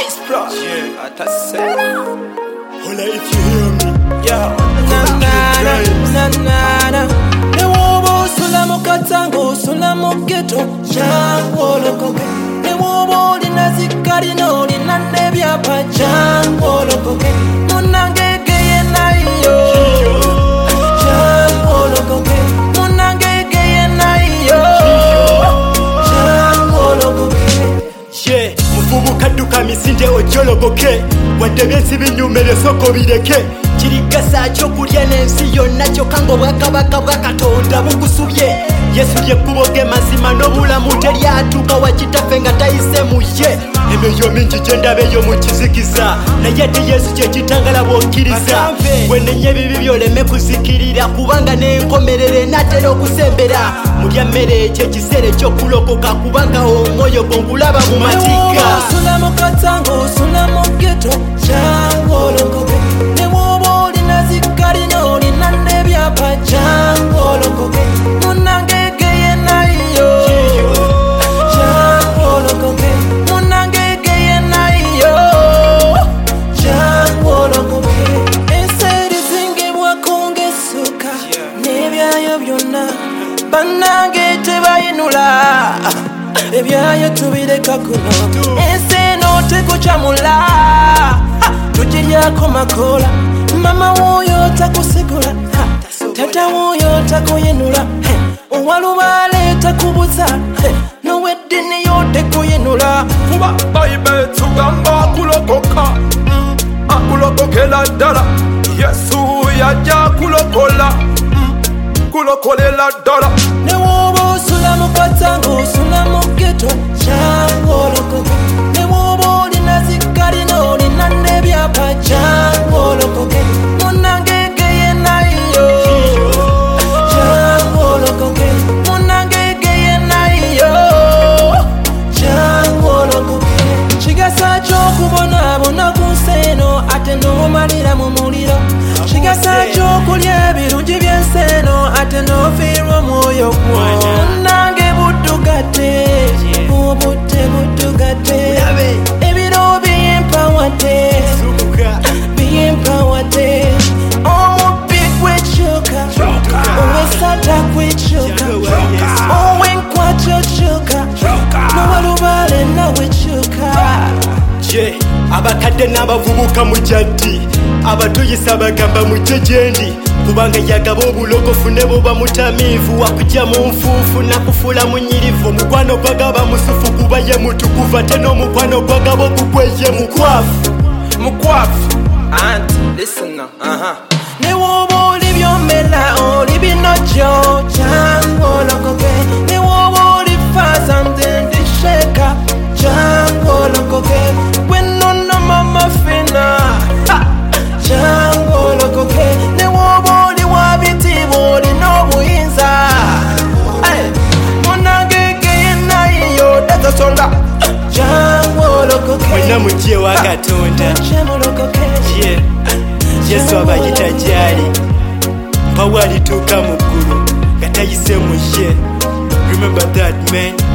Ice Pro. Yeah, atasera. Hola if you hear me. Yo, na. Ne wobo sula mukatango, sula mugeto, jango lokoke. Ne wobo linazikari no linande byapa, jango lokoke. Munange geye na iyo, jango lokoke. Munange geye na iyo, jango lokoke. Yeah, muvubuka duka misinde ojologoke. Wadde byensi binyumire soko bireke. Kirigasa kyo kulya n'ensi yonna kyokka ng'obwakabaka bwa Katonda bugusubye. Yesu ly'ekkubo ge mazima n'obulamu teryatuuka wa kitaffe nga tayise mu ye. Emyoyo mingi gye ndaba eyo mu kizikiza, naye ate Yesu kye kitangala bw'okkiriza. Wenenye ebibi by'oleme kuzikirira, kubanga n'enkomerero enaatera okusembera. Mulya mmere ky'ekiseera eky'okulokoka, kubanga omwoyo gwo ngulaba mu matika. Osula mu katango, osula mu ghetto, jango lokoke. Ne wobo linazikari no linande byapa, jango lokoke. Munange geye na iyo, jango lokoke. Munange geye na iyo, jango lokoke. Enseri zingibwa kungesuka, n'ebyayo byonna bannange tebayinula. Ebyayo tubireka kuno, ensi eno tekukyamula. Tugiryako makola, mama woyo takusigula, tata woyo takuyinula. Owalubaale takubuza, n'ow'eddiini yo tekuyinula. Kuba Bible tugamba kulokoka, akulokokela ddala. Yesu yajja kulokola, kulokolela ddala. Ne woba osula mu katango, osula mu ghetto, jango lokoke. Ne woba olina zikali n'olina n'ebyapa, jango lokoke. Munange geye na iyo, jango lokoke. Munange geye na iyo, jango lokoke. Kigasa ky'okubonaabona ku nsi eno ate n'omalira mu muliro. Kigasa ky'okulya ebirungi by'ensi eno ate n'ofiirwa omwoyo gwo. Munnange buddugate, obudde buddugate. Ebiro biyimpawadde, biyimpawadde. Omubbi gwekyuka, ow'essata gwekyuka, ow'enkwatyo kyuka, n'owalubaale nawe kyuka. Je, abakadde n'abavubuka mujaddi, abatuyisa bagamba mujje gyendi, kubanga yagaba obulokofu ne bwoba mutamiivu, wakujja mu nfuufu nakufuula munyirivu. Omukwano gwagaba musufu kuba ye mutukuvu, ate n'omukwano gwagaba ogugwe ye mukwafu. And listen now, ne woba oli byomera oli binojjo, jango lokoke. Ne woba oli fa something disheka, jango lokoke. Gwenono mama fina, jango lokoke. Ne woba oli wabitiibwa olina obuyinza, munange geye nayo datatonda, jango lokoke. Mwenna mujje wa Katonda. Yeah. Yesu abayita gyali, mpawo alituuka mu ggulu nga tayise mu ye. Remember that man.